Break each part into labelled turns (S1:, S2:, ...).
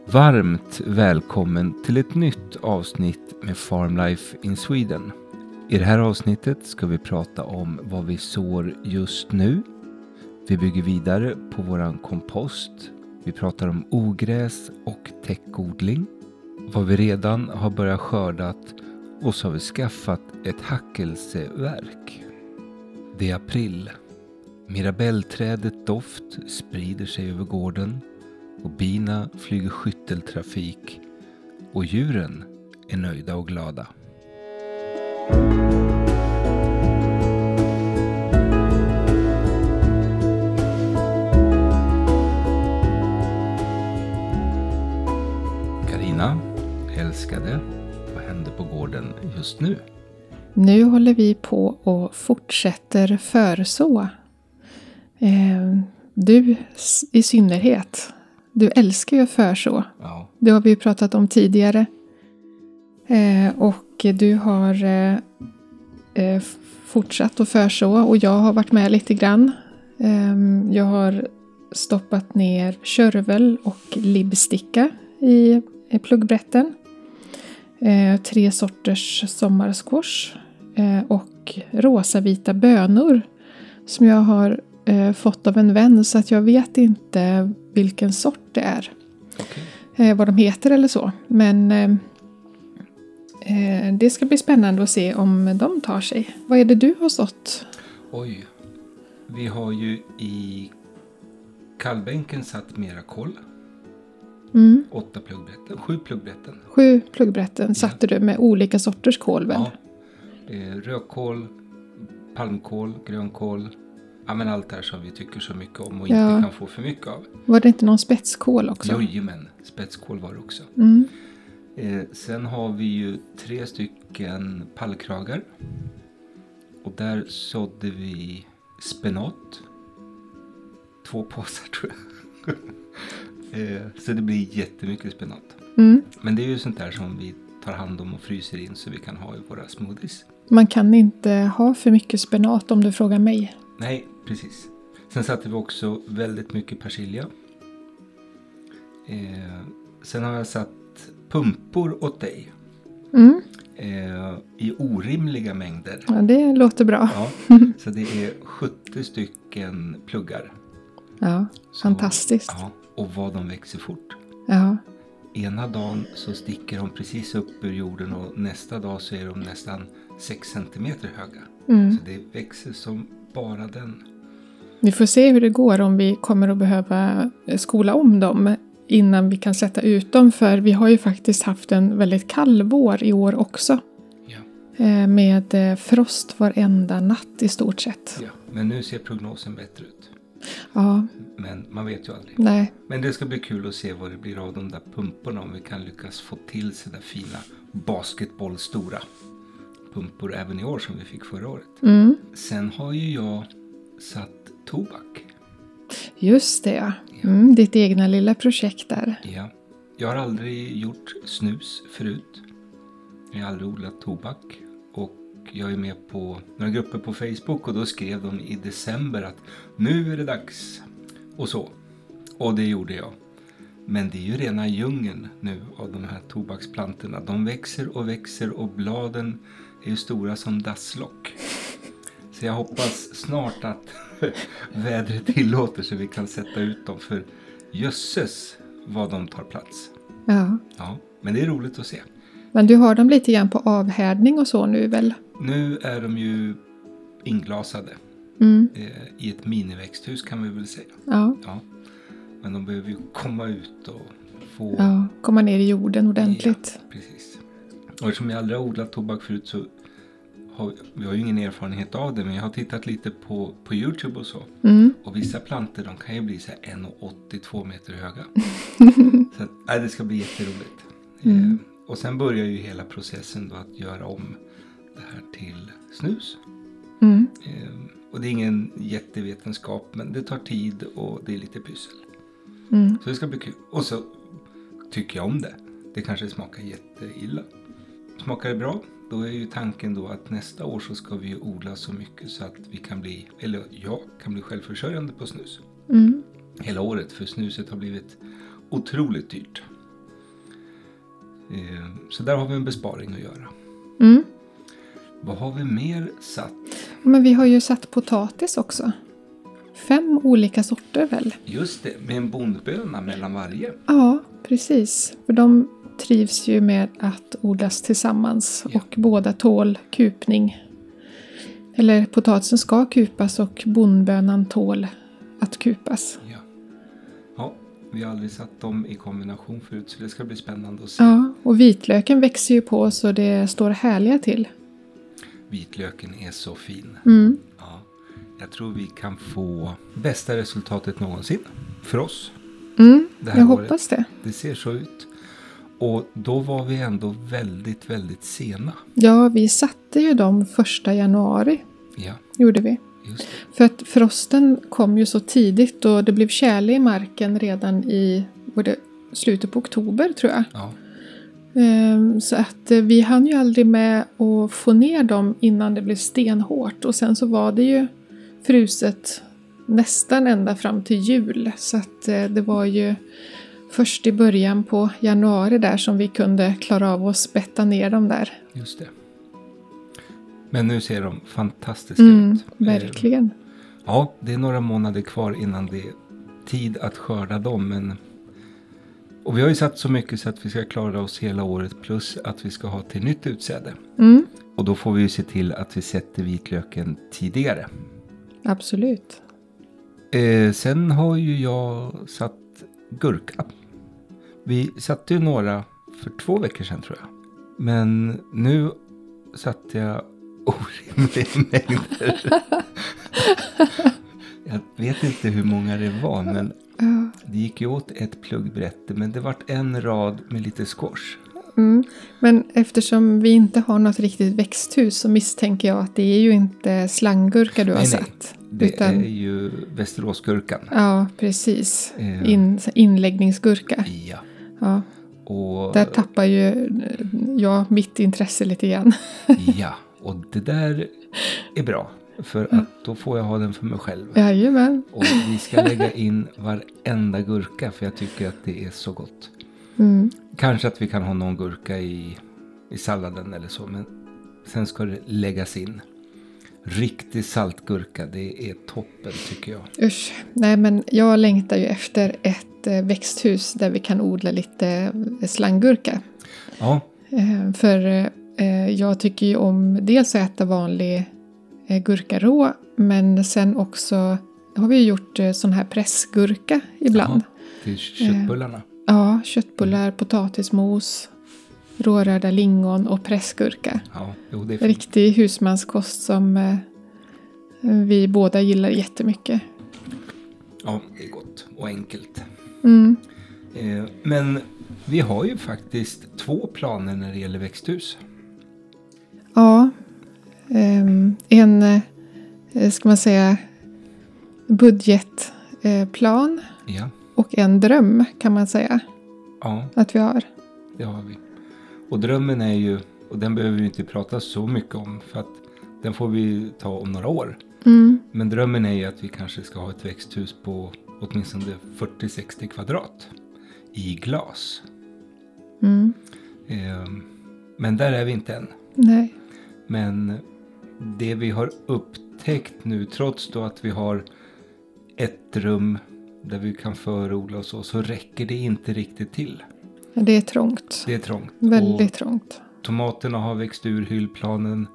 S1: Varmt välkommen till ett nytt avsnitt med Farm Life in Sweden. I det här avsnittet ska vi prata om vad vi sår just nu. Vi bygger vidare på våran kompost. Vi pratar om ogräs och täckodling. Vad vi redan har börjat skördat och så har vi skaffat ett hackelseverk. Det är april. Mirabellträdet doft sprider sig över gården. Och bina flyger skytteltrafik. Och djuren är nöjda och glada. Carina, älskade, vad händer på gården just nu?
S2: Nu håller vi på och fortsätter förså. Du i synnerhet. Du älskar ju att förså.
S1: Ja.
S2: Det har vi ju pratat om tidigare. Och du har fortsatt att förså. Och jag har varit med lite grann. Jag har stoppat ner körvel och libbsticka i pluggbrätten. 3 sorters sommarsquash. Och rosa-vita bönor. Som jag har fått av en vän. Så att jag vet inte vilken sort det är.
S1: Okay.
S2: Vad de heter eller så. Men det ska bli spännande att se om de tar sig. Vad är det du har sått?
S1: Oj. Vi har ju i kallbänken satt mera kål. 8 pluggbrätten. 7 pluggbrätten.
S2: 7 pluggbrätten satte du med olika sorters kål väl?
S1: Ja. Rödkål, palmkål, grönkål. Ja, men allt det här som vi tycker så mycket om och inte kan få för mycket av.
S2: Var det inte någon spetskål också?
S1: Jojomän, spetskål var det också. Sen har vi ju 3 stycken pallkragar. Och där sådde vi spenat. 2 påsar tror jag. Så det blir jättemycket spenat. Men det är ju sånt där som vi tar hand om och fryser in så vi kan ha i våra smoothies.
S2: Man kan inte ha för mycket spenat om du frågar mig.
S1: Nej, precis. Sen satte vi också väldigt mycket persilja. Sen har jag satt pumpor åt dig. I orimliga mängder.
S2: Ja, det låter bra.
S1: Ja, så det är 70 stycken pluggar.
S2: Ja, så, fantastiskt.
S1: Ja, och vad de växer fort.
S2: Ja.
S1: Ena dagen så sticker de precis upp ur jorden och nästa dag så är de nästan 6 centimeter höga. Så det växer som bara den.
S2: Vi får se hur det går om vi kommer att behöva skola om dem innan vi kan sätta ut dem. För vi har ju faktiskt haft en väldigt kall vår i år också.
S1: Ja.
S2: Med frost varenda natt i stort sett.
S1: Ja, men nu ser prognosen bättre ut.
S2: Ja.
S1: Men man vet ju aldrig.
S2: Nej.
S1: Men det ska bli kul att se vad det blir av de där pumporna. Om vi kan lyckas få till så där fina basketbollstora pumpor även i år som vi fick förra året. Sen har ju jag satt tobak.
S2: Just det, ja. Ditt egna lilla projekt där.
S1: Ja. Jag har aldrig gjort snus förut. Jag har aldrig odlat tobak. Och jag är med på några grupper på Facebook och då skrev de i december att nu är det dags. Och så. Och det gjorde jag. Men det är ju rena djungeln nu av de här tobaksplantorna. De växer och växer och bladen är ju stora som dasslock. Så jag hoppas snart att vädret tillåter så vi kan sätta ut dem. För jösses vad de tar plats.
S2: Ja.
S1: Ja, men det är roligt att se.
S2: Men du har dem lite grann på avhärdning och så nu väl?
S1: Nu är de ju inglasade. I ett miniväxthus kan vi väl säga.
S2: Ja.
S1: Ja. Men de behöver ju komma ut och få...
S2: Ja, komma ner i jorden ordentligt.
S1: Ja, precis. Och eftersom jag aldrig har odlat tobak förut så vi har ju ingen erfarenhet av det. Men jag har tittat lite på YouTube och så. Och vissa plantor de kan ju bli så här 1,82 meter höga. Så att, det ska bli jätteroligt. Och sen börjar ju hela processen då att göra om det här till snus. Och det är ingen jättevetenskap men det tar tid och det är lite pyssel. Så det ska bli kul. Och så tycker jag om det. Det kanske smakar jätteilla. Smakar det bra, då är ju tanken då att nästa år så ska vi ju odla så mycket så att vi kan bli, eller jag kan bli självförsörjande på snus. Hela året, för snuset har blivit otroligt dyrt. Så där har vi en besparing att göra.
S2: Mm.
S1: Vad har vi mer satt?
S2: Men vi har ju satt potatis också. 5 olika sorter väl?
S1: Just det, med en bondböna mellan varje.
S2: Ja, precis. För de trivs ju med att odlas tillsammans.
S1: Ja.
S2: Och båda tål kupning. Eller potatisen ska kupas och bondbönan tål att kupas.
S1: Ja. Ja, vi har aldrig satt dem i kombination förut så det ska bli spännande att se.
S2: Ja, och vitlöken växer ju på så det står härliga till.
S1: Vitlöken är så fin.
S2: Mm.
S1: Ja, jag tror vi kan få bästa resultatet någonsin för oss. Det här
S2: Jag
S1: året.
S2: hoppas det.
S1: Det ser så ut. Och då var vi ändå väldigt, väldigt sena.
S2: Ja, vi satte ju dem 1 januari.
S1: Ja,
S2: Gjorde vi.
S1: just det.
S2: För att frosten kom ju så tidigt och det blev tjäle i marken redan i slutet på oktober tror jag.
S1: Ja,
S2: Så att vi hann ju aldrig med att få ner dem innan det blev stenhårt. Och sen så var det ju fruset nästan ända fram till jul. Så att det var ju först i början på januari där som vi kunde klara av att spätta ner dem där.
S1: just det. Men nu ser de fantastiska ut.
S2: Verkligen.
S1: Ja, det är några månader kvar innan det är tid att skörda dem. Och vi har ju satt så mycket så att vi ska klara oss hela året plus att vi ska ha till nytt utsäde. Och då får vi ju se till att vi sätter vitlöken tidigare.
S2: Absolut.
S1: Sen har ju jag satt gurka. Vi satte ju några för 2 veckor sedan tror jag. Men nu satte jag orimliga mängder. Jag vet inte hur många det var men det gick ju åt ett pluggbrätte men det vart en rad med lite squash.
S2: Men eftersom vi inte har något riktigt växthus så misstänker jag att det är ju inte slanggurka du har satt.
S1: Det är ju Västeråsgurkan.
S2: Ja, precis. Inläggningsgurka. Ja.
S1: Och
S2: där tappar ju mitt intresse lite grann.
S1: Ja, och det där är bra. För att då får jag ha den för mig själv.
S2: Jajamän.
S1: Och vi ska lägga in varenda gurka för jag tycker att det är så gott. Kanske att vi kan ha någon gurka i salladen eller så. Men sen ska det läggas in. Riktig saltgurka, det är toppen tycker jag.
S2: Usch, nej men jag längtar ju efter ett växthus där vi kan odla lite slanggurka.
S1: Ja.
S2: För jag tycker ju om dels att äta vanlig gurka rå. Men sen också har vi gjort sån här pressgurka ibland.
S1: Ja, till köttbullarna.
S2: Ja, köttbullar, potatismos, rårörda lingon och pressgurka.
S1: Ja, jo, det är fint.
S2: Riktig husmanskost som vi båda gillar jättemycket.
S1: Ja, det är gott och enkelt. Men vi har ju faktiskt 2 planer när det gäller växthus.
S2: Ja, en ska man säga budgetplan och en dröm kan man säga att vi har.
S1: Det har vi. Och drömmen är ju, och den behöver vi inte prata så mycket om för att den får vi ta om några år. Men drömmen är ju att vi kanske ska ha ett växthus på åtminstone 40-60 kvadrat i glas. Men där är vi inte än.
S2: Nej.
S1: Men det vi har upptäckt nu, trots då att vi har ett rum där vi kan förodla och så räcker det inte riktigt till.
S2: Det är trångt.
S1: Det är trångt.
S2: Väldigt trångt.
S1: Tomaterna har växt ur hyllplanen.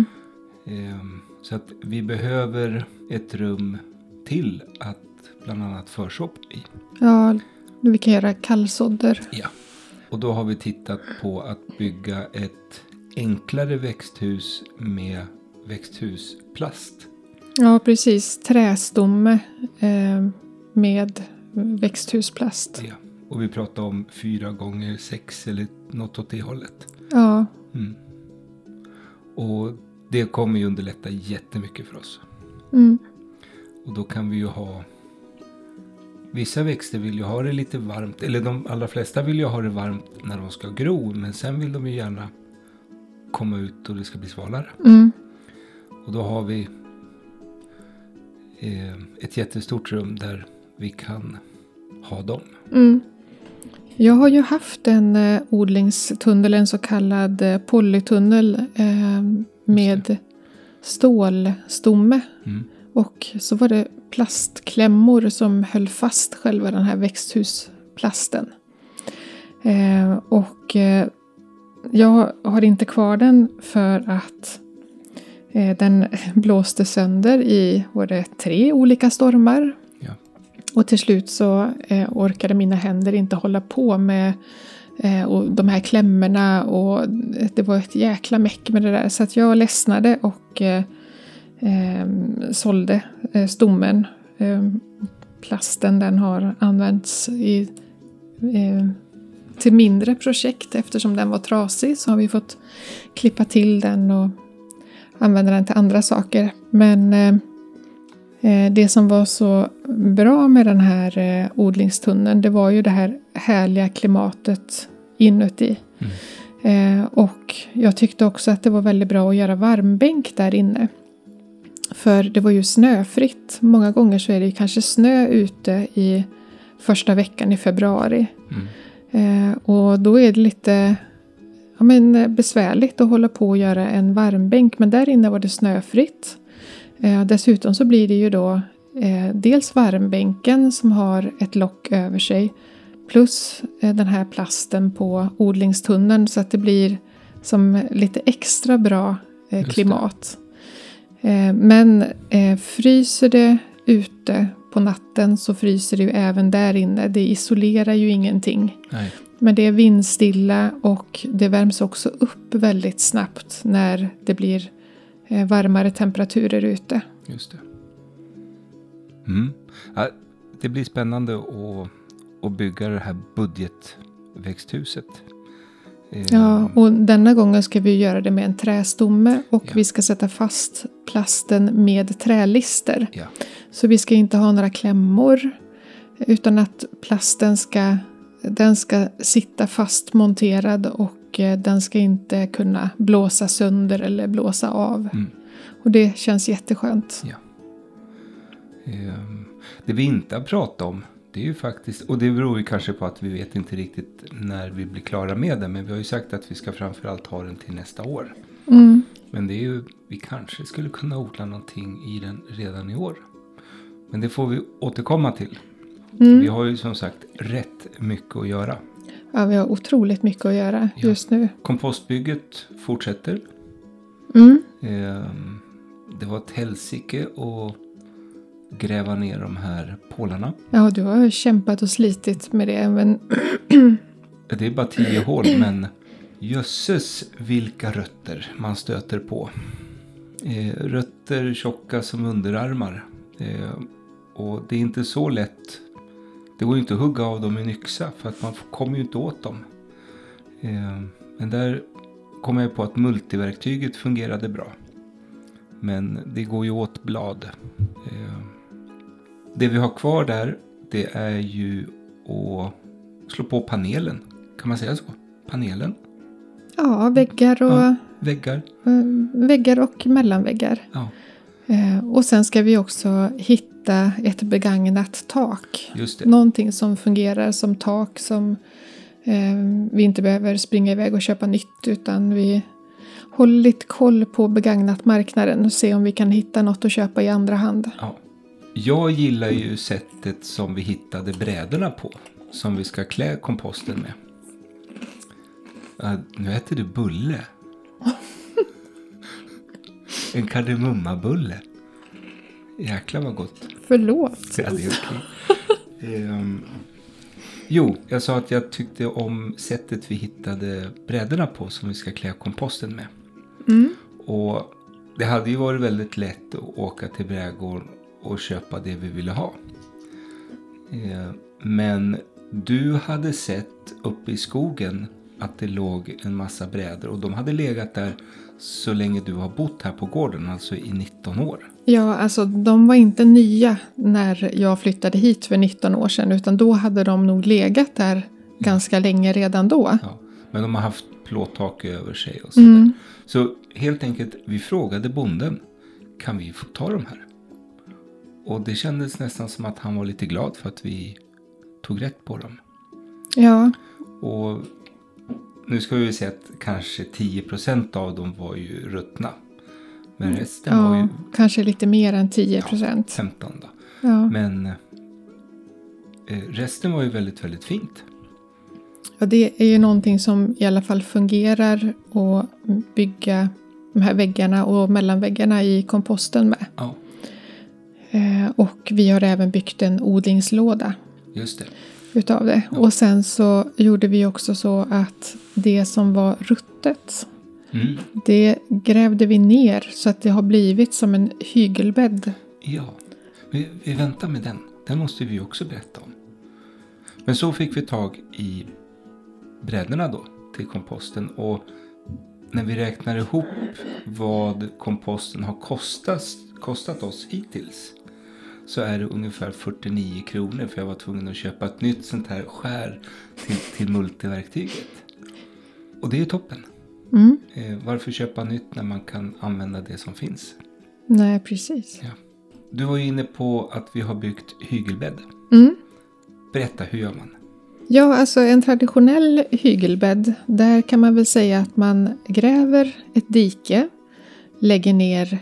S1: Så att vi behöver ett rum till att bland annat förså i.
S2: Ja, vi kan göra kallsådder.
S1: Ja, och då har vi tittat på att bygga ett enklare växthus med växthusplast.
S2: Ja, precis. Trästomme med växthusplast.
S1: Ja, och vi pratar om 4x6 eller något åt det hållet.
S2: Ja.
S1: Och det kommer ju underlätta jättemycket för oss. Och då kan vi ju ha... Vissa växter vill ju ha det lite varmt. Eller de allra flesta vill ju ha det varmt när de ska gro. Men sen vill de ju gärna komma ut och det ska bli svalare. Och då har vi ett jättestort rum där vi kan ha dem.
S2: Jag har ju haft en odlingstunnel, en så kallad polytunnel med stålstomme. Och så var det plastklämmor som höll fast själva den här växthusplasten. Och jag har inte kvar den för att den blåste sönder i 3 olika stormar.
S1: Ja.
S2: Och till slut så orkade mina händer inte hålla på med och de här klämmorna. Och det var ett jäkla meck med det där. Så att jag ledsnade och sålde stommen. Plasten den har använts till mindre projekt. Eftersom den var trasig så har vi fått klippa till den och använda den till andra saker. Men det som var så bra med den här odlingstunneln, det var ju det här härliga klimatet inuti. Och jag tyckte också att det var väldigt bra att göra varmbänk där inne. För det var ju snöfritt. Många gånger så är det kanske snö ute i första veckan i februari. Och då är det lite besvärligt att hålla på och göra en varmbänk. Men där inne var det snöfritt. Dessutom så blir det ju då dels varmbänken som har ett lock över sig. Plus den här plasten på odlingstunneln. Så att det blir som lite extra bra klimat. Men fryser det ute på natten så fryser det ju även där inne. Det isolerar ju ingenting.
S1: Nej.
S2: Men det är vindstilla och det värms också upp väldigt snabbt när det blir varmare temperaturer ute.
S1: Just det. Ja, det blir spännande att bygga det här budgetväxthuset.
S2: Ja, och denna gången ska vi göra det med en trästomme och vi ska sätta fast plasten med trälister.
S1: Ja.
S2: Så vi ska inte ha några klämmor utan att plasten ska sitta fast monterad och den ska inte kunna blåsa sönder eller blåsa av. Och det känns jätteskönt.
S1: Ja. Det vi inte har pratat om, det är ju faktiskt, och det beror ju kanske på att vi vet inte riktigt när vi blir klara med den, men vi har ju sagt att vi ska framförallt ha den till nästa år. Men det är ju, vi kanske skulle kunna odla någonting i den redan i år. Men det får vi återkomma till. Vi har ju som sagt rätt mycket att göra.
S2: Ja, vi har otroligt mycket att göra just nu.
S1: Kompostbygget fortsätter. Det var ett helsike att gräva ner de här pålarna.
S2: Ja, du har kämpat och slitit med det. Men
S1: det är bara 10 hål, men jösses vilka rötter man stöter på. Rötter tjocka som underarmar. Och det är inte så lätt. Det går ju inte att hugga av dem med en yxa för att man kommer ju inte åt dem. Men där kom jag på att multiverktyget fungerade bra. Men det går ju åt blad. Det vi har kvar där, det är ju att slå på panelen. Kan man säga så? Panelen?
S2: Ja, väggar och...
S1: Ja, väggar.
S2: Väggar och mellanväggar.
S1: Ja.
S2: Och sen ska vi också hitta ett begagnat tak.
S1: Just det.
S2: Någonting som fungerar som tak som vi inte behöver springa iväg och köpa nytt. Utan vi håller lite koll på begagnat marknaden och se om vi kan hitta något att köpa i andra hand.
S1: Ja. Jag gillar ju sättet som vi hittade brädorna på. Som vi ska klä komposten med. Nu äter du bulle. En kardemummabulle. Jäklar vad gott.
S2: Förlåt.
S1: Ja, det är okej. Jo, jag sa att jag tyckte om sättet vi hittade brädorna på som vi ska klä komposten med. Och det hade ju varit väldigt lätt att åka till brädgården och köpa det vi ville ha. Men du hade sett uppe i skogen att det låg en massa brädor. Och de hade legat där så länge du har bott här på gården, alltså i 19 år.
S2: Ja, alltså de var inte nya när jag flyttade hit för 19 år sedan. Utan då hade de nog legat där ganska länge redan då.
S1: Ja, men de har haft plåttak över sig och sådär. Så helt enkelt, vi frågade bonden, kan vi få ta de här? Och det kändes nästan som att han var lite glad för att vi tog rätt på dem.
S2: Ja.
S1: Och nu ska vi säga att kanske 10% av dem var ju ruttna. Men resten var ju...
S2: kanske lite mer än 10%.
S1: Ja, 15 då.
S2: Ja.
S1: Men resten var ju väldigt, väldigt fint.
S2: Ja, det är ju någonting som i alla fall fungerar att bygga de här väggarna och mellanväggarna i komposten med.
S1: Ja.
S2: Och vi har även byggt en odlingslåda.
S1: Just det.
S2: Utav det. Ja. Och sen så gjorde vi också så att det som var ruttet, det grävde vi ner så att det har blivit som en hygelbädd.
S1: Ja, vi väntar med den. Den måste vi också berätta om. Men så fick vi tag i brädorna då till komposten. Och när vi räknar ihop vad komposten har kostat oss hittills, så är det ungefär 49 kronor. För jag var tvungen att köpa ett nytt sånt här skär till multiverktyget. Och det är toppen. Varför köpa nytt när man kan använda det som finns?
S2: Nej, precis.
S1: Ja. Du var ju inne på att vi har byggt hygelbädd. Berätta, hur gör man?
S2: Ja, alltså en traditionell hygelbädd, där kan man väl säga att man gräver ett dike, lägger ner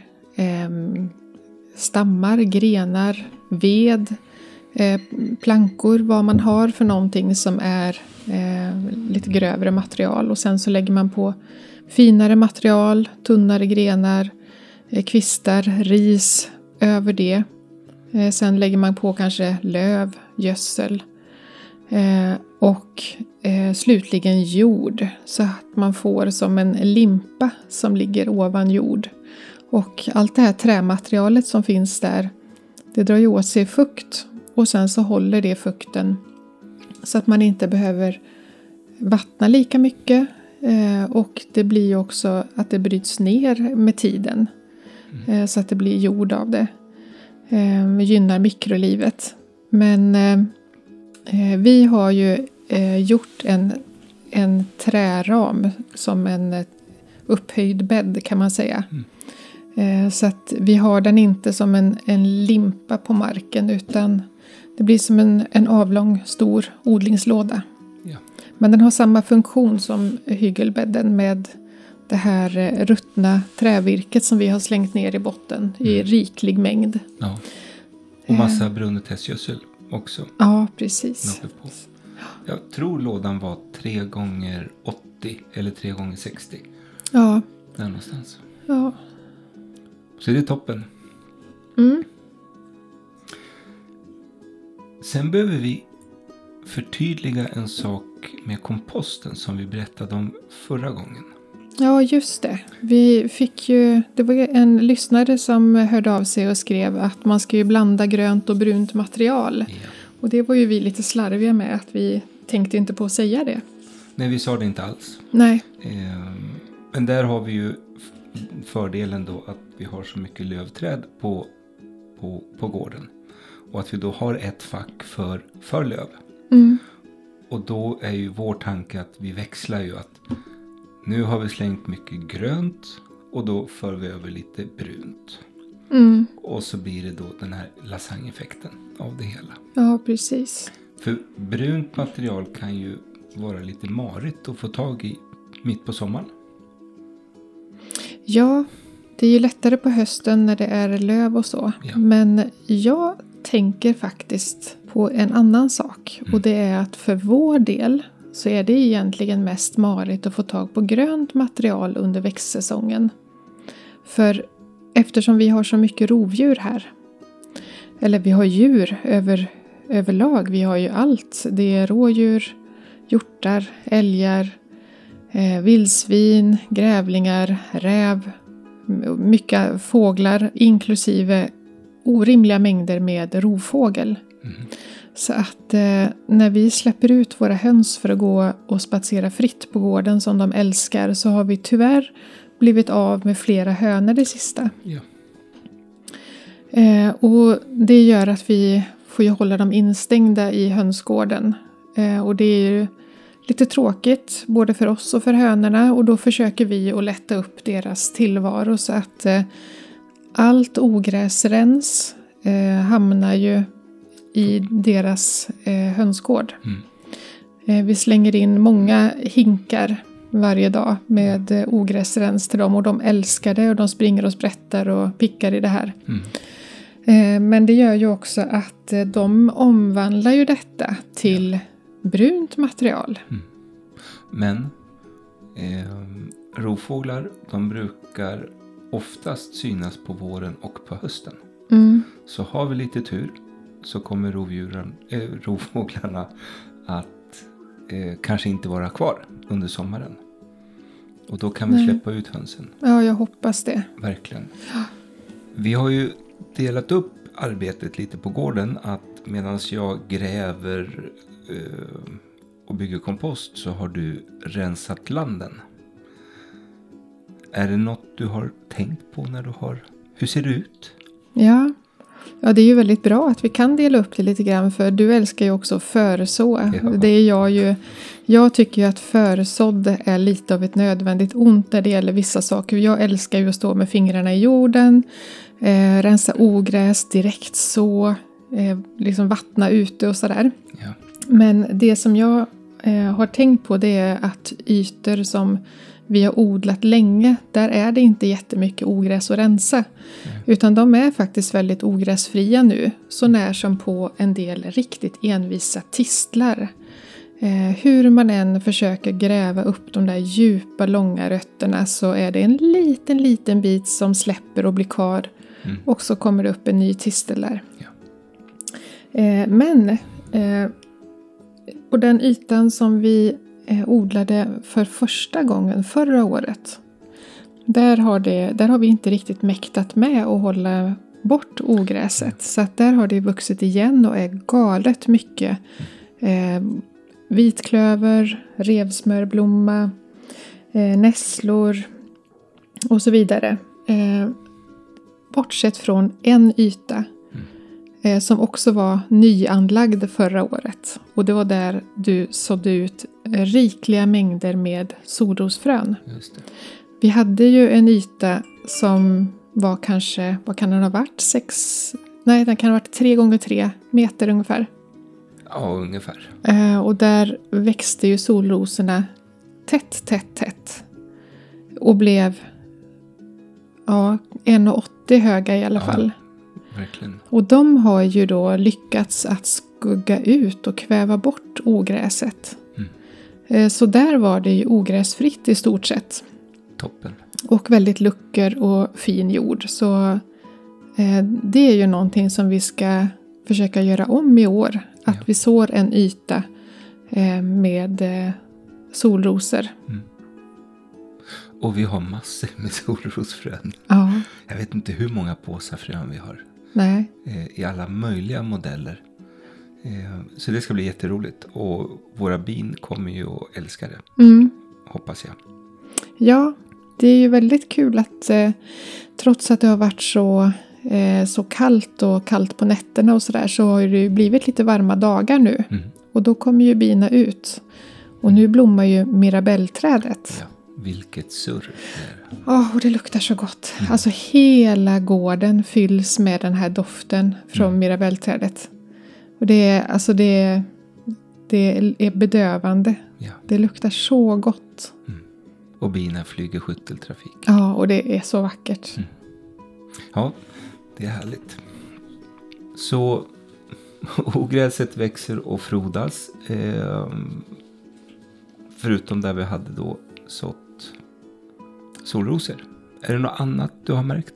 S2: stammar, grenar, ved, plankor, vad man har för någonting som är lite grövre material. Och sen så lägger man på finare material, tunnare grenar, kvistar, ris över det. Sen lägger man på kanske löv, gödsel och slutligen jord, så att man får som en limpa som ligger ovan jord. Och allt det här trämaterialet som finns där, det drar ju åt sig fukt, och sen så håller det fukten så att man inte behöver vattna lika mycket, och det blir också att det bryts ner med tiden så att det blir jord av det. Gynnar mikrolivet. Men vi har ju gjort en träram som en upphöjd bädd, kan man säga. Så att vi har den inte som en limpa på marken, utan det blir som en avlång stor odlingslåda.
S1: Ja.
S2: Men den har samma funktion som hygelbädden med det här ruttna trävirket som vi har slängt ner i botten i riklig mängd.
S1: Ja. Och massa brunnet hästgödsel också.
S2: Ja, precis.
S1: På. Jag tror lådan var 3x80 eller 3x60.
S2: Ja.
S1: Där någonstans.
S2: Ja.
S1: Så det är toppen. Sen behöver vi förtydliga en sak med komposten som vi berättade om förra gången.
S2: Ja, just det. Det var en lyssnare som hörde av sig och skrev att man ska ju blanda grönt och brunt material.
S1: Ja.
S2: Och det var ju vi lite slarviga med, att vi tänkte inte på att säga det.
S1: Nej, vi sa det inte alls.
S2: Nej.
S1: Men där har vi ju fördelen då att vi har så mycket lövträd på gården. Och att vi då har ett fack för löv. Och då är ju vår tanke att vi växlar ju, att nu har vi slängt mycket grönt och då för vi över lite brunt. Och så blir det då den här lasagne-effekten av det hela.
S2: Ja, precis.
S1: För brunt material kan ju vara lite marigt att få tag i mitt på sommaren.
S2: Ja, det är ju lättare på hösten när det är löv och så.
S1: Ja.
S2: Men jag tänker faktiskt på en annan sak. Och det är att för vår del så är det egentligen mest marigt att få tag på grönt material under växtsäsongen. För eftersom vi har så mycket rovdjur här, eller vi har djur överlag, vi har ju allt. Det är rådjur, hjortar, älgar, vildsvin, grävlingar, räv, mycket fåglar, inklusive orimliga mängder med rovfågel. Så att när vi släpper ut våra höns för att gå och spatsera fritt på gården som de älskar, så har vi tyvärr blivit av med flera hönor det sista.
S1: Ja.
S2: Och det gör att vi får ju hålla dem instängda i hönsgården. Och det är ju lite tråkigt både för oss och för hönorna, och då försöker vi att lätta upp deras tillvaro så att allt ogräsrens hamnar ju i deras hönsgård. Vi slänger in många hinkar varje dag med ogräsrens till dem. Och de älskar det och de springer och sprättar och pickar i det här. Men det gör ju också att de omvandlar ju detta till brunt material.
S1: Men rovfåglar, de brukar oftast synas på våren och på hösten. Så har vi lite tur så kommer rovfåglarna att kanske inte vara kvar under sommaren. Och då kan vi släppa ut hönsen.
S2: Ja, jag hoppas det.
S1: Verkligen. Vi har ju delat upp arbetet lite på gården. Att medan jag gräver och bygger kompost så har du rensat landen. Är det något du har tänkt på när du har... Hur ser det ut?
S2: Ja, det är ju väldigt bra att vi kan dela upp det lite grann. För du älskar ju också förså. Ja. Det är jag ju. Jag tycker ju att försådd är lite av ett nödvändigt ont när det gäller vissa saker. Jag älskar ju att stå med fingrarna i jorden. Rensa ogräs direkt så. Liksom vattna ute och sådär. Ja. Men det som jag har tänkt på det är att ytor som vi har odlat länge, där är det inte jättemycket ogräs att rensa. Utan de är faktiskt väldigt ogräsfria nu. Så när som på en del riktigt envisa tistlar. Hur man än försöker gräva upp de där djupa, långa rötterna så är det en liten bit som släpper och blir kvar. Och så kommer det upp en ny tistel där. Ja. Men på den ytan som vi odlade för första gången förra året. Där har vi inte riktigt mäktat med att hålla bort ogräset. Så att där har det vuxit igen och är galet mycket. Vitklöver, revsmörblomma, nässlor och så vidare. Bortsett från en yta som också var nyanlagd förra året. Och det var där du sådde ut rikliga mängder med solrosfrön. Just det. Vi hade ju en yta som var kanske, vad kan den ha varit? Den kan ha varit 3 gånger 3 meter ungefär.
S1: Ja, ungefär.
S2: Och där växte ju solrosorna tätt. Och blev 1,80 höga i alla fall.
S1: Verkligen.
S2: Och de har ju då lyckats att skugga ut och kväva bort ogräset. Så där var det ju ogräsfritt i stort sett.
S1: Toppen.
S2: Och väldigt lucker och fin jord. Så det är ju någonting som vi ska försöka göra om i år. Att vi sår en yta med solrosor.
S1: Och vi har massor med solrosfrön.
S2: Ja.
S1: Jag vet inte hur många påsar frön vi har.
S2: Nej.
S1: I alla möjliga modeller. Så det ska bli jätteroligt. Och våra bin kommer ju att älska det. Hoppas jag.
S2: Ja, det är ju väldigt kul att trots att det har varit så kallt på nätterna och sådär, så har det ju blivit lite varma dagar nu. Och då kommer ju bina ut. Och nu blommar ju mirabellträdet. Ja.
S1: Vilket surr.
S2: Och det luktar så gott. Alltså hela gården fylls med den här doften från mirabellträdet. Och det är bedövande. Ja. Det luktar så gott.
S1: Och bina flyger skytteltrafik.
S2: Ja, och det är så vackert.
S1: Ja, det är härligt. Så ogräset växer och frodas. Förutom där vi hade då sått solrosor. Är det något annat du har märkt?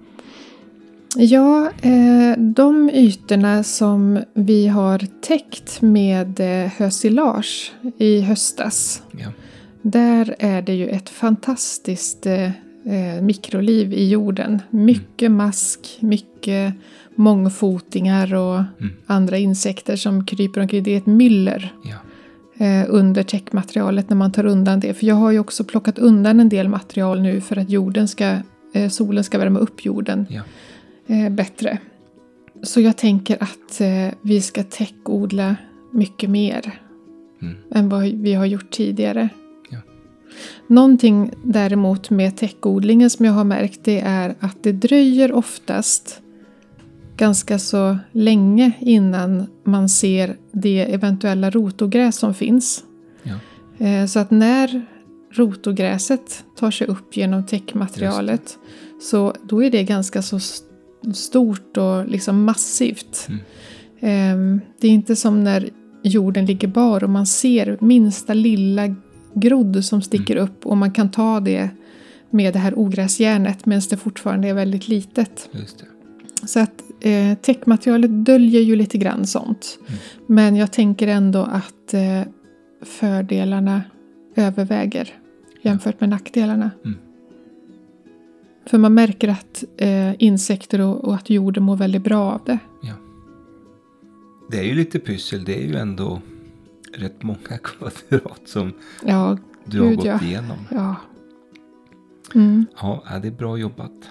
S2: Ja, de ytorna som vi har täckt med hösilage i höstas. Ja. Där är det ju ett fantastiskt mikroliv i jorden. Mycket mask, mycket mångfotingar och andra insekter som kryper omkring. Det är ett myller. Ja. Under täckmaterialet när man tar undan det. För jag har ju också plockat undan en del material nu för att solen ska värma upp jorden bättre. Så jag tänker att vi ska täckodla mycket mer än vad vi har gjort tidigare. Ja. Någonting däremot med täckodlingen som jag har märkt, det är att det dröjer oftast ganska så länge innan man ser det eventuella rotogräs som finns.
S1: Ja.
S2: Så att när rotogräset tar sig upp genom täckmaterialet så då är det ganska så stort och liksom massivt. Det är inte som när jorden ligger bar och man ser minsta lilla grodd som sticker upp och man kan ta det med det här ogräsjärnet medan det fortfarande är väldigt litet.
S1: Just det.
S2: Så att täckmaterialet döljer ju lite grann sånt. Men jag tänker ändå att fördelarna överväger jämfört med nackdelarna. För man märker att insekter och att jorden mår väldigt bra av det.
S1: Ja. Det är ju lite pyssel. Det är ju ändå rätt många kvadrat som du har gått igenom.
S2: Ja.
S1: Ja, det är bra jobbat.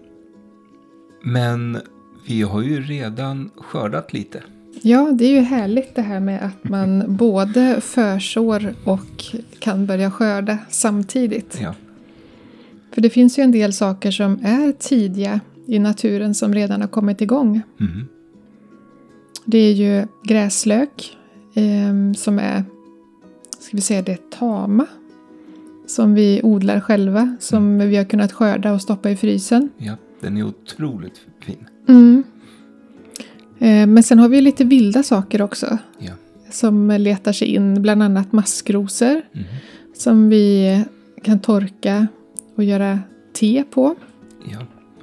S1: Men vi har ju redan skördat lite.
S2: Ja, det är ju härligt det här med att man både försår och kan börja skörda samtidigt.
S1: Ja.
S2: För det finns ju en del saker som är tidiga i naturen som redan har kommit igång. Det är ju gräslök som är, ska vi säga det, tama. Som vi odlar själva, som vi har kunnat skörda och stoppa i frysen.
S1: Ja, den är otroligt fin.
S2: Men sen har vi lite vilda saker också.
S1: Ja.
S2: Som letar sig in, bland annat maskrosor. Som vi kan torka och göra te på.
S1: Ja.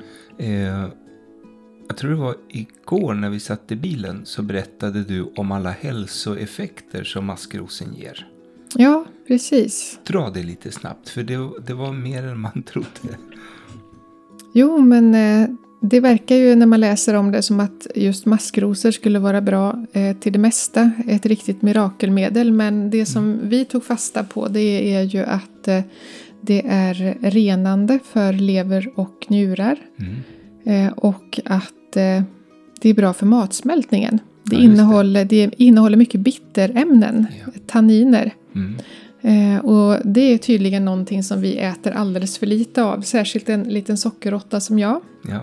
S1: Jag tror det var igår när vi satt i bilen så berättade du om alla hälsoeffekter som maskrosen ger.
S2: Ja, precis.
S1: Dra det lite snabbt, för det var mer än man trodde.
S2: Jo, men det verkar ju när man läser om det som att just maskrosor skulle vara bra till det mesta. Ett riktigt mirakelmedel. Men det som vi tog fasta på, det är ju att det är renande för lever och njurar. Och att det är bra för matsmältningen. Det innehåller mycket bitterämnen, tanniner. Och det är tydligen någonting som vi äter alldeles för lite av. Särskilt en liten sockerråtta som jag.
S1: Ja.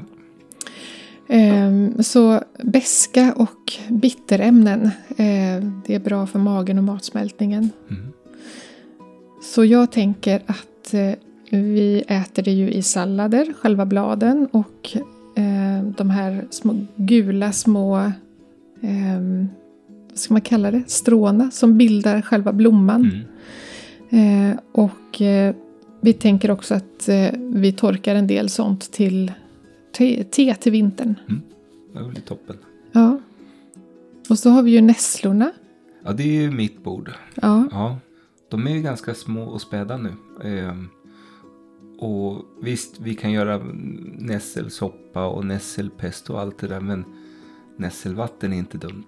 S2: Så beska och bitterämnen, det är bra för magen och matsmältningen. Så jag tänker att vi äter det ju i sallader, själva bladen. Och de här små gula små, vad ska man kalla det? Stråna som bildar själva blomman. Och vi tänker också att vi torkar en del sånt till te till vintern.
S1: Det blir toppen.
S2: Ja. Och så har vi ju nässlorna.
S1: Ja, det är ju mitt bord. Ja. De är ju ganska små och späda nu. Och visst, vi kan göra nässelsoppa och nässelpest och allt det där. Men nässelvatten är inte dumt.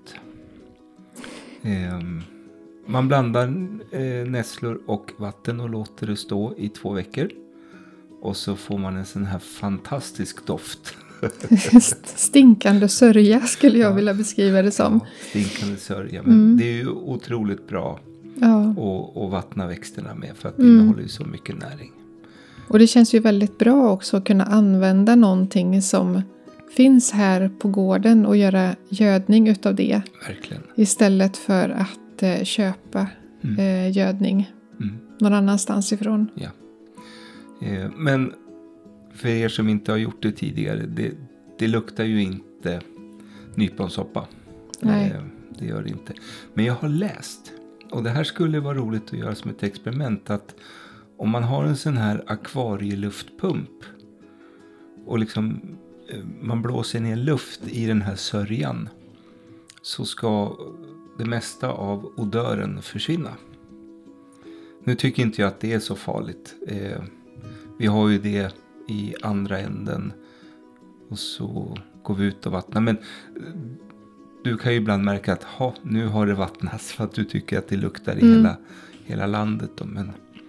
S1: Man blandar nässlor och vatten och låter det stå i 2 veckor. Och så får man en sån här fantastisk doft.
S2: Stinkande sörja skulle jag vilja beskriva det som.
S1: Ja, stinkande sörja. Men det är ju otroligt bra att vattna växterna med. För att det innehåller ju så mycket näring.
S2: Och det känns ju väldigt bra också att kunna använda någonting som finns här på gården och göra gödning utav det.
S1: Verkligen.
S2: Istället för att köpa gödning någon annanstans ifrån.
S1: Ja. Men för er som inte har gjort det tidigare, det luktar ju inte nyponsoppa.
S2: Nej.
S1: Det gör det inte. Men jag har läst, och det här skulle vara roligt att göra som ett experiment, att om man har en sån här akvarieluftpump och liksom man blåser ner luft i den här sörjan, så ska det mesta av odören försvinna. Nu tycker inte jag att det är så farligt. Vi har ju det i andra änden och så går vi ut och vattnar. Men du kan ju ibland märka att nu har det vattnats för att du tycker att det luktar i hela landet. Då. Men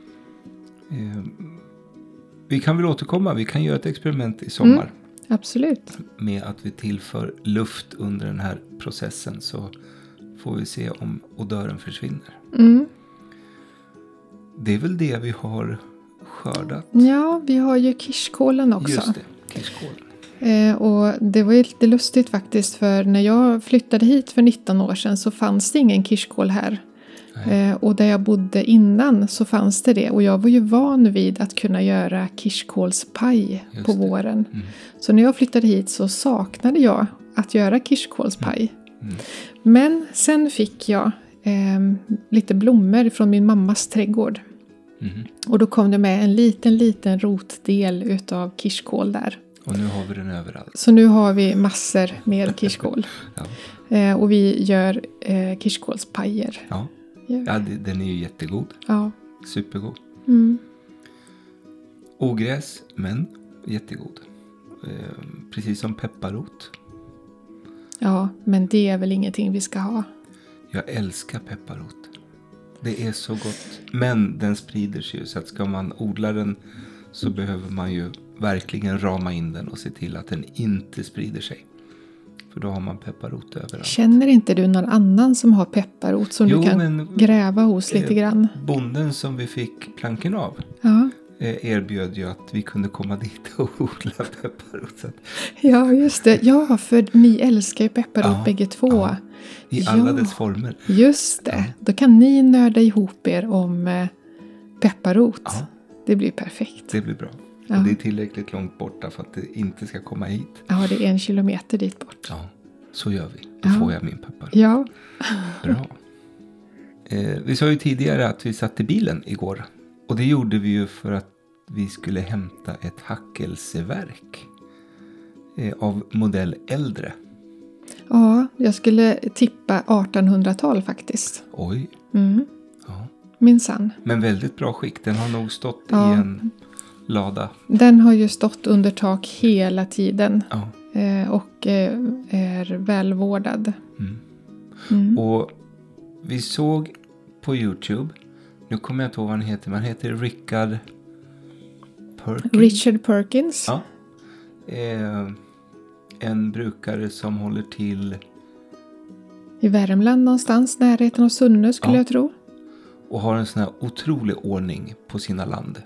S1: vi kan väl återkomma. Vi kan göra ett experiment i sommar.
S2: Absolut.
S1: Med att vi tillför luft under den här processen, så får vi se om odören försvinner. Det är väl det vi har skördat.
S2: Ja, vi har ju kirskålen också.
S1: Just det, kirskålen.
S2: Och det var ju lite lustigt faktiskt, för när jag flyttade hit för 19 år sedan så fanns det ingen kirskål här. Och där jag bodde innan så fanns det. Och jag var ju van vid att kunna göra kirskålspaj på våren. Så när jag flyttade hit så saknade jag att göra kirskålspaj. Men sen fick jag lite blommor från min mammas trädgård. Och då kom det med en liten rotdel utav kirskål där.
S1: Och nu har vi den överallt.
S2: Så nu har vi massor med kirskål. Och vi gör kirskålspajer.
S1: Ja, den är ju jättegod.
S2: Ja.
S1: Supergod. Ogräs, men jättegod. Precis som pepparrot.
S2: Ja, men det är väl ingenting vi ska ha.
S1: Jag älskar pepparrot. Det är så gott. Men den sprider sig ju. Så att ska man odla den så behöver man ju verkligen rama in den och se till att den inte sprider sig. För då har man pepparrot överallt.
S2: Känner inte du någon annan som har pepparrot som du kan gräva hos lite grann?
S1: Bonden som vi fick planken av erbjöd ju att vi kunde komma dit och odla pepparrot. Så att...
S2: Ja, just det. Ja, för ni älskar ju pepparrot bägge två. Ja,
S1: i alla dess former.
S2: Just det. Då kan ni nörda ihop er om pepparrot. Ja. Det blir perfekt.
S1: Det blir bra. Ja. Och det är tillräckligt långt borta för att det inte ska komma hit.
S2: Ja, det är 1 kilometer dit bort.
S1: Ja, så gör vi. Då får jag min pepparrot.
S2: Ja.
S1: Bra. Vi sa ju tidigare att vi satt i bilen igår. Och det gjorde vi ju för att vi skulle hämta ett hackelseverk av modell äldre.
S2: Ja, jag skulle tippa 1800-tal faktiskt.
S1: Oj. Ja.
S2: Minsann.
S1: Men väldigt bra skick. Den har nog stått i en lada.
S2: Den har ju stått under tak hela tiden.
S1: Ja.
S2: Och är välvårdad.
S1: Och vi såg på YouTube. Nu kommer jag inte ihåg vad han heter. Men han heter
S2: Richard Perkins.
S1: Ja. En brukare som håller till
S2: i Värmland någonstans. Närheten av Sunne skulle jag tro.
S1: Och har en sån här otrolig ordning på sina land.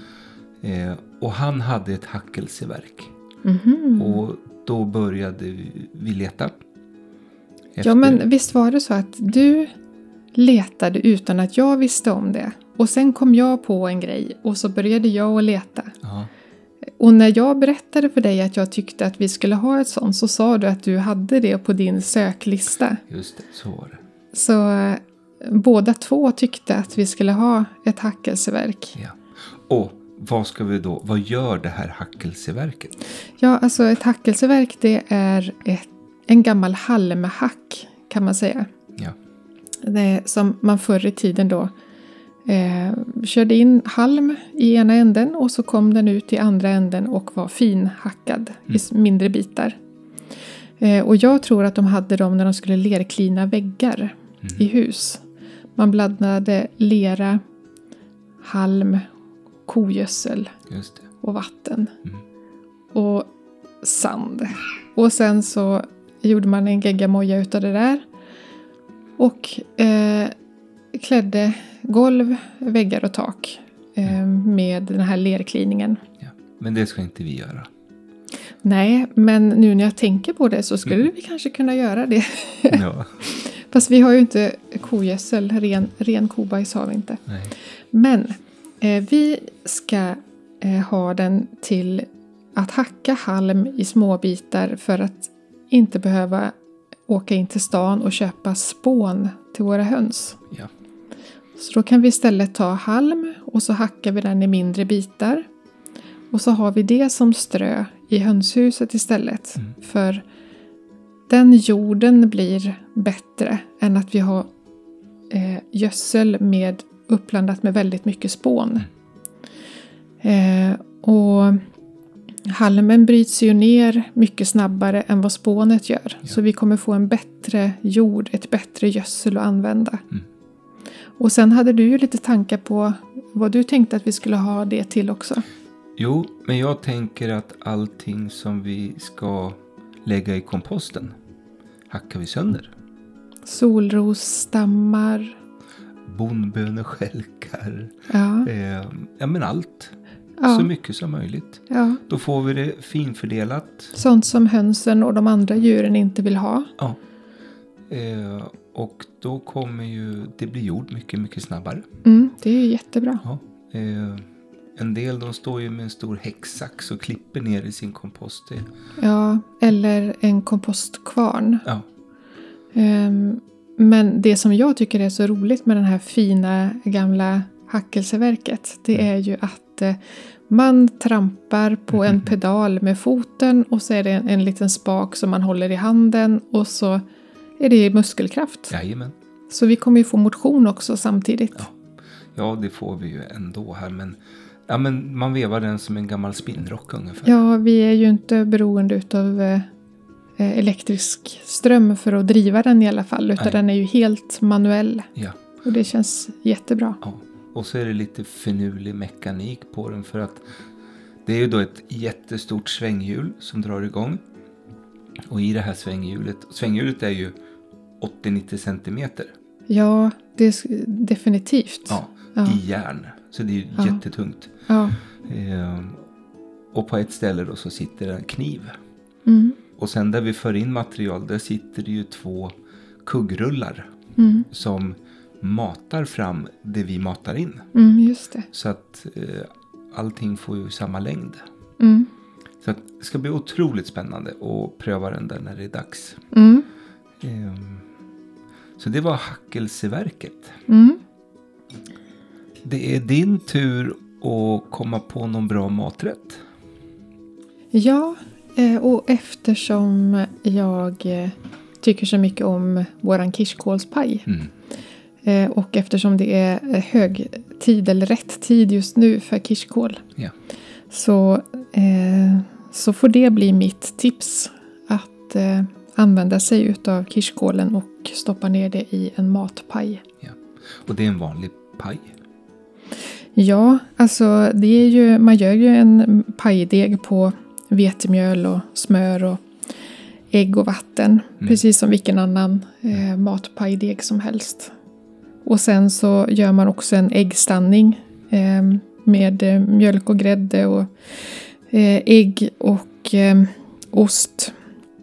S1: Och han hade ett hackelseverk. Och då började vi leta.
S2: Ja, men visst var det så att du letade utan att jag visste om det. Och sen kom jag på en grej och så började jag att leta.
S1: Ja.
S2: Och när jag berättade för dig att jag tyckte att vi skulle ha ett sånt, så sa du att du hade det på din söklista.
S1: Just det, så var det.
S2: Så båda två tyckte att vi skulle ha ett hackelseverk.
S1: Ja. Och vad gör det här hackelseverket?
S2: Ja, alltså ett hackelseverk, det är en gammal halmhack kan man säga.
S1: Ja.
S2: Det är som man förr i tiden då körde in halm i ena änden och så kom den ut i andra änden och var finhackad i mindre bitar. Och jag tror att de hade dem när de skulle lerklina väggar i hus. Man blandade lera, halm, kogödsel och vatten och sand. Och sen så gjorde man en geggamoja utav det där och klädde golv, väggar och tak med den här lerkliningen.
S1: Ja, men det ska inte vi göra.
S2: Nej, men nu när jag tänker på det så skulle vi kanske kunna göra det.
S1: Ja.
S2: Fast vi har ju inte kogödsel, ren kobajs har vi inte.
S1: Nej.
S2: Men vi ska ha den till att hacka halm i små bitar för att inte behöva åka in till stan och köpa spån till våra höns.
S1: Ja.
S2: Så då kan vi istället ta halm och så hackar vi den i mindre bitar. Och så har vi det som strö i hönshuset istället. För den jorden blir bättre än att vi har gödsel med uppblandat med väldigt mycket spån. Och halmen bryts ju ner mycket snabbare än vad spånet gör. Ja. Så vi kommer få en bättre jord, ett bättre gödsel att använda. Och sen hade du ju lite tankar på vad du tänkte att vi skulle ha det till också.
S1: Jo, men jag tänker att allting som vi ska lägga i komposten hackar vi sönder.
S2: Solrosstammar.
S1: Bondböneskälkar.
S2: Ja.
S1: Ja, men allt. så mycket som möjligt.
S2: Ja.
S1: Då får vi det finfördelat.
S2: Sånt som hönsen och de andra djuren inte vill ha.
S1: Ja. Och då kommer ju det bli gjort mycket, mycket snabbare.
S2: Det är ju jättebra.
S1: Ja. En del de står ju med en stor häcksax och klipper ner i sin kompost.
S2: Ja, eller en kompostkvarn.
S1: Ja.
S2: Men det som jag tycker är så roligt med den här fina gamla hackelseverket, det är ju att man trampar på en pedal med foten och så är det en liten spak som man håller i handen och så är det muskelkraft.
S1: Jajamän.
S2: Så vi kommer ju få motion också samtidigt.
S1: Ja, det får vi ju ändå här, men man vevar den som en gammal spinnrock ungefär.
S2: Ja, vi är ju inte beroende utav elektrisk ström för att driva den i alla fall, utan den är ju helt manuell.
S1: Ja.
S2: Och det känns jättebra.
S1: Ja. Och så är det lite finurlig mekanik på den, för att det är ju då ett jättestort svänghjul som drar igång. Och i det här svänghjulet är ju 80-90 centimeter.
S2: Ja, det är definitivt.
S1: Ja, i järn. Så det är ju jättetungt.
S2: Ja.
S1: Och på ett ställe då så sitter en kniv. Och sen där vi för in material, där sitter det ju 2 kuggrullar som matar fram det vi matar in.
S2: Just det.
S1: Så att allting får ju samma längd. Så att det ska bli otroligt spännande att pröva den där när det är dags. Så det var hackelseverket. Det är din tur att komma på någon bra maträtt.
S2: Ja, och eftersom jag tycker så mycket om våran kirskålspaj. Och eftersom det är hög tid eller rätt tid just nu för kirskål.
S1: Ja.
S2: Så får det bli mitt tips. Att använda sig utav kirskålen och stoppa ner det i en matpaj.
S1: Ja. Och det är en vanlig paj?
S2: Ja, alltså det är ju, man gör ju en pajdeg på vetemjöl och smör och ägg och vatten. Precis som vilken annan matpajdeg som helst. Och sen så gör man också en äggstanning med mjölk och grädde och ägg och ost.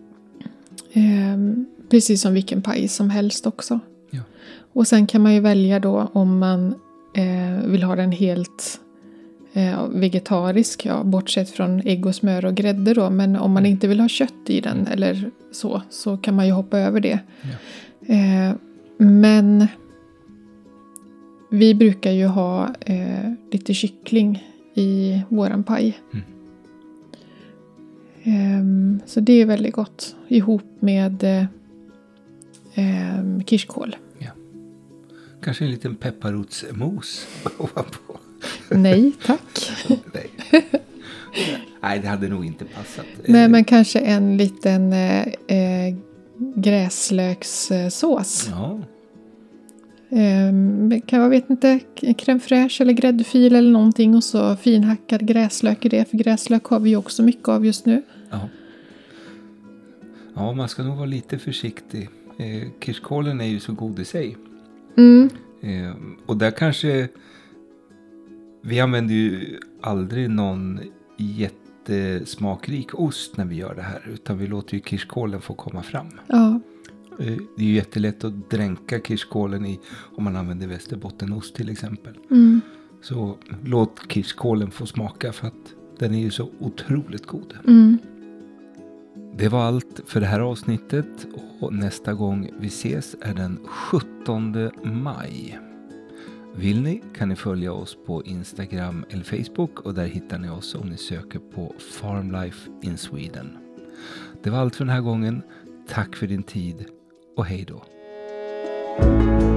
S2: Precis som vilken paj som helst också.
S1: Ja.
S2: Och sen kan man ju välja då om man vill ha den helt vegetarisk. Ja, bortsett från ägg och smör och grädde då. Men om man inte vill ha kött i den eller så kan man ju hoppa över det. Ja. Men vi brukar ju ha lite kyckling i våran paj. Så det är väldigt gott ihop med kirskål.
S1: Ja. Kanske en liten pepparrotsmos ovanpå.
S2: Nej, tack.
S1: Nej, det hade nog inte passat.
S2: Nej, men kanske en liten gräslökssås.
S1: Ja.
S2: Jag vet inte, crème fraîche eller gräddfil eller någonting och så finhackad gräslök i det. För gräslök har vi ju också mycket av just nu.
S1: Ja, man ska nog vara lite försiktig. Kirskålen är ju så god i sig. Och där kanske vi använder ju aldrig någon jättesmakrik ost när vi gör det här. Utan vi låter ju kirskålen få komma fram.
S2: Ja.
S1: Det är ju jättelätt att dränka kirskålen i om man använder västerbottenost till exempel. Så låt kirskålen få smaka för att den är ju så otroligt god. Det var allt för det här avsnittet och nästa gång vi ses är den 17 maj. Vill ni kan ni följa oss på Instagram eller Facebook och där hittar ni oss om ni söker på Farm Life in Sweden. Det var allt för den här gången. Tack för din tid och hej då.